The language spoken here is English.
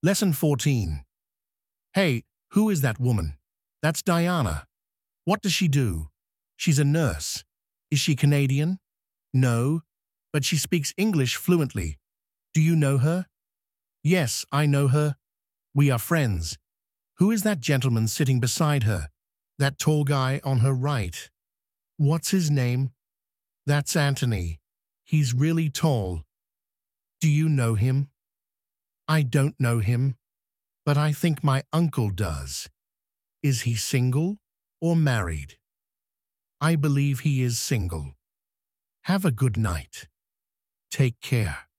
Lesson 14. Hey, who is that woman? That's Diana. What does she do? She's a nurse. Is she Canadian? No, but she speaks English fluently. Do you know her? Yes, I know her. We are friends. Who is that gentleman sitting beside her? That tall guy on her right. What's his name? That's Anthony. He's really tall. Do you know him? I don't know him, but I think my uncle does. Is he single or married? I believe he is single. Have a good night. Take care.